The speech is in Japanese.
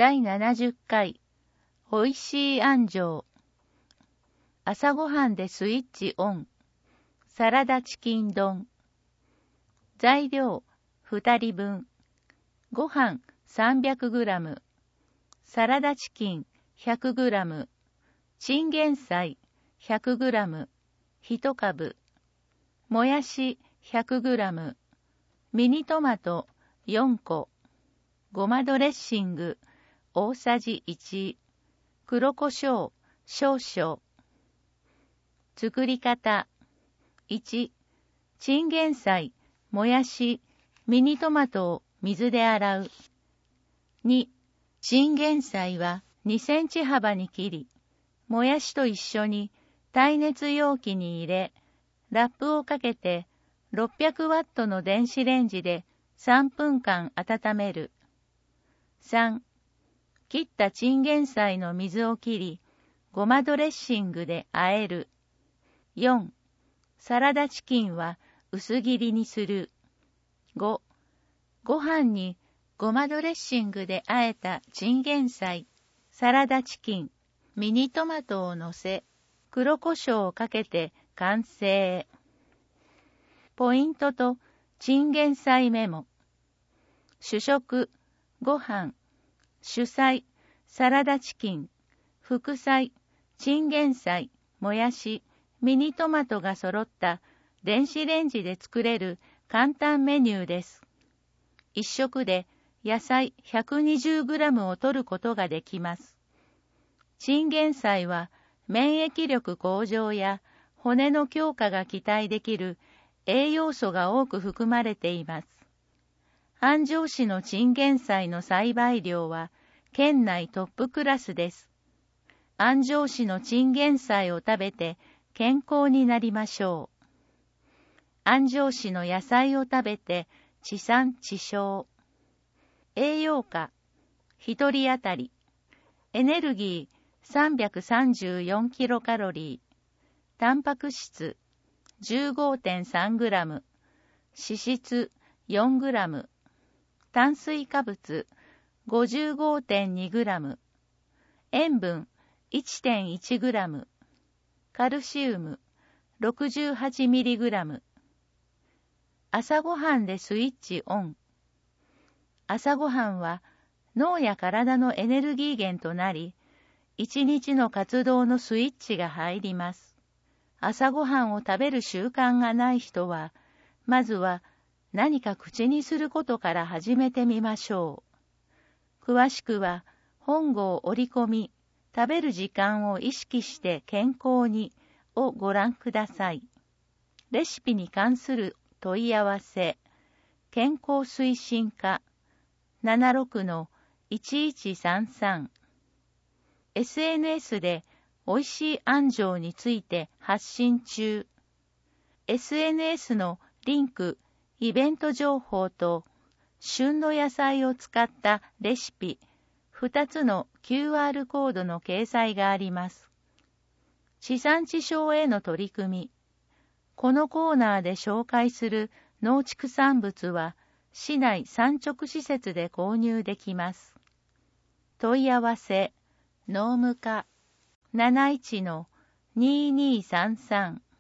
第70回おいしい安城。朝ごはんでスイッチオン。サラダチキン丼。材料2人分。ご飯 300g。サラダチキン 100g。チンゲン菜 100g。1株。もやし 100g。ミニトマト4個。ごまドレッシング大さじ1。黒胡椒少々。作り方。1、チンゲン菜、もやし、ミニトマトを水で洗う。2、チンゲン菜は2センチ幅に切り、もやしと一緒に耐熱容器に入れ、ラップをかけて600ワットの電子レンジで3分間温める。3、切ったチンゲン菜の水を切り、ごまドレッシングで和える。4、サラダチキンは薄切りにする。5、ご飯にごまドレッシングで和えたチンゲン菜、サラダチキン、ミニトマトを乗せ、黒胡椒をかけて完成。ポイントとチンゲン菜メモ。主食、ご飯。主菜、サラダチキン。副菜、チンゲン菜、もやし、ミニトマトが揃った電子レンジで作れる簡単メニューです。一食で野菜 120g を摂ることができます。チンゲン菜は免疫力向上や骨の強化が期待できる栄養素が多く含まれています。安城市のチンゲン菜の栽培量は県内トップクラスです。安城市のチンゲン菜を食べて健康になりましょう。安城市の野菜を食べて地産地消。栄養価、一人当たり。エネルギー334キロカロリー。タンパク質 15.3g。脂質4g。炭水化物 55.2g。塩分 1.1g。カルシウム 68mg。朝ごはんでスイッチオン。朝ごはんは脳や体のエネルギー源となり、一日の活動のスイッチが入ります。朝ごはんを食べる習慣がない人は、まずは何か口にすることから始めてみましょう。詳しくは本語を織り込み、食べる時間を意識して健康にをご覧ください。レシピに関する問い合わせ、健康推進課 76-1133。SNS でおいしい安城について発信中。SNS のリンク、イベント情報と旬の野菜を使ったレシピ、2つの QR コードの掲載があります。地産地消への取り組み。このコーナーで紹介する農畜産物は市内産直施設で購入できます。問い合わせ、農務課 71-2233